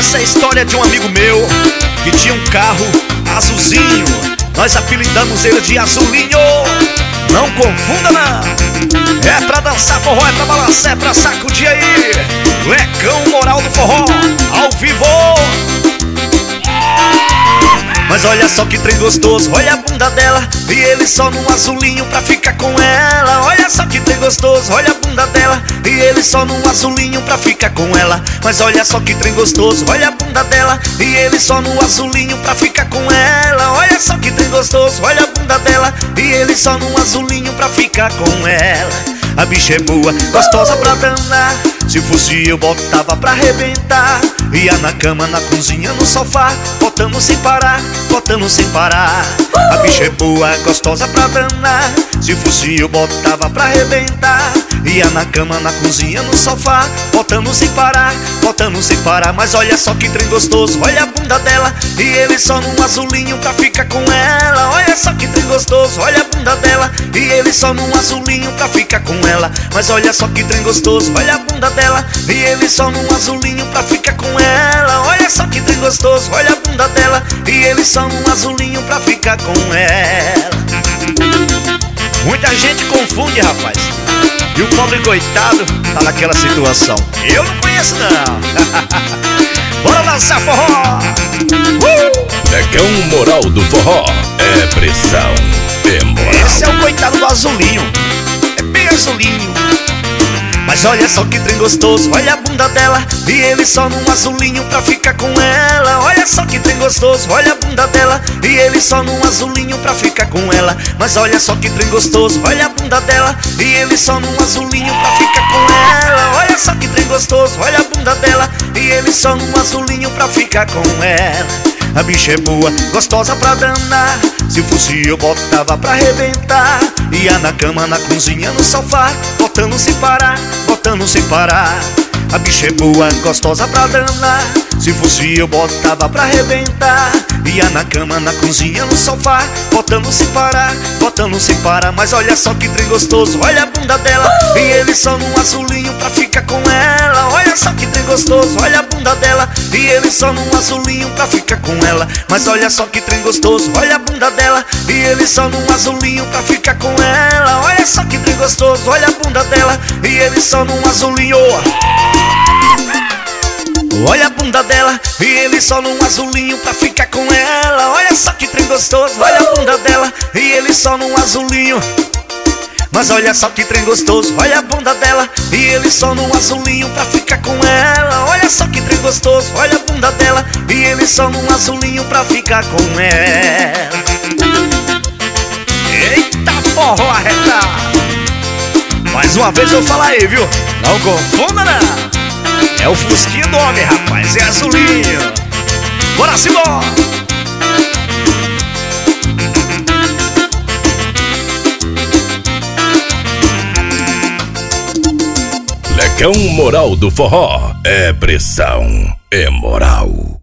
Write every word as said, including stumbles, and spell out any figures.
Essa é a história de um amigo meu que tinha um carro azulzinho. Nós apelidamos ele de Azulinho. Não confunda não. É pra dançar forró, é pra balançar, é pra sacudir aí. Lecão Moral do Forró, ao vivo. Mas olha só que trem gostoso, olha a bunda dela. E ele só num azulinho pra ficar com ela. Olha só que trem gostoso, olha a bunda dela. E ele só num azulinho pra ficar com ela. Mas olha só que trem gostoso, olha a bunda dela. E ele só num azulinho pra ficar com ela. Olha só que trem gostoso, olha a bunda dela. E ele só num azulinho pra ficar com ela. A bicha é boa, gostosa pra danar. Se fosse eu botava pra arrebentar. Ia na cama, na cozinha, no sofá, botando sem parar, botando sem parar. A bicha é boa, gostosa pra danar. Se fosse eu botava pra arrebentar. Ia na cama, na cozinha, no sofá, botando sem parar, botando sem parar. Mas olha só que trem gostoso, olha a bunda dela. E ele só num azulinho pra ficar com ela. Olha só que trem gostoso, olha a bunda dela. E ele só num azulinho pra ficar com ela. Mas olha só que trem gostoso, olha a bunda dela. E ele só num azulinho pra ficar com ela. Olha só que trem gostoso, olha a bunda dela. E ele só num azulinho pra ficar com ela. Muita gente confunde, rapaz. E o pobre coitado tá naquela situação. Eu não conheço não. Bora lançar forró. uh! Lecão Moral do Forró é pressão, é moral. Esse é o coitado do azulinho. É bem azulinho. Mas olha só que trem gostoso, olha a bunda dela. E ele só num azulinho pra ficar com ela. Olha só que trem gostoso, olha a bunda dela. E ele só num azulinho pra ficar com ela. Mas olha só que trem gostoso, olha a bunda dela. E ele só num azulinho pra ficar com ela. Olha só que trem gostoso, olha a bunda dela. E ele só num azulinho pra ficar com ela. A bicha é boa, gostosa pra danar. Se fosse eu botava pra arrebentar. Ia na cama, na cozinha, no sofá, botando sem parar, botando sem parar. A bicha é boa, gostosa pra danar. Se fosse eu botava pra arrebentar. Ia na cama, na cozinha, no sofá, botando sem parar, botando sem parar. Mas olha só que trem gostoso, olha a bunda dela. E ele só num azulinho pra ficar com ela. Olha só que trem gostoso, olha a bunda dela. E ele só num azulinho pra ficar com ela. Mas olha só que trem gostoso, olha a bunda dela. E ele só num azulinho pra ficar com ela. Olha só que trem gostoso, olha a bunda dela. E ele só num azulinho. Olha a bunda dela, e ele só num azulinho pra ficar com ela. Olha só que trem gostoso, olha a bunda dela. E ele só num azulinho. Mas olha só que trem gostoso, olha a bunda dela. E ele só num azulinho pra ficar com ela. Olha só que trem gostoso, olha a bunda dela. E ele só num azulinho pra ficar com ela. Eita forró arretado. Mais uma vez eu falo aí, viu? Não confunda não. É o fusquinha do homem, rapaz, é azulinho. Bora se bora. Lecão Moral do Forró é pressão, é moral.